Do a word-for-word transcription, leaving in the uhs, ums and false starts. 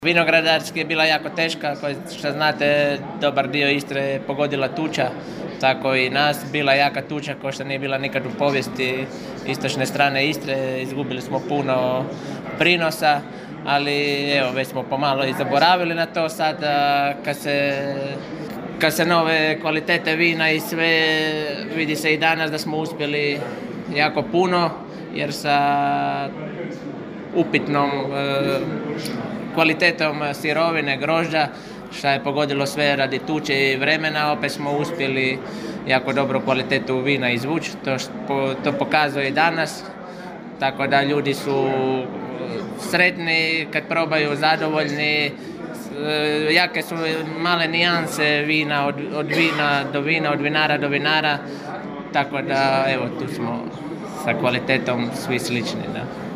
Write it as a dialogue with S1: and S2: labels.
S1: Vinogradarski je bila jako teška, kao što znate dobar dio Istre je pogodila tuča, tako i nas, bila jaka tuča kao što nije bila nikad u povijesti istočne strane Istre, izgubili smo puno prinosa, ali evo već smo pomalo i zaboravili na to sada kad se, kad se nove kvalitete vina i sve vidi se i danas da smo uspjeli jako puno jer sa upitnom e, kvalitetom sirovine, grožđa, što je pogodilo sve radi tuče i vremena, opet smo uspjeli jako dobru kvalitetu vina izvući, to, to pokazuje i danas, tako da ljudi su sretni kad probaju, zadovoljni, jake su male nijanse vina, od, od vina do vina, od vinara do vinara, tako da evo tu smo sa kvalitetom svi slični. Da.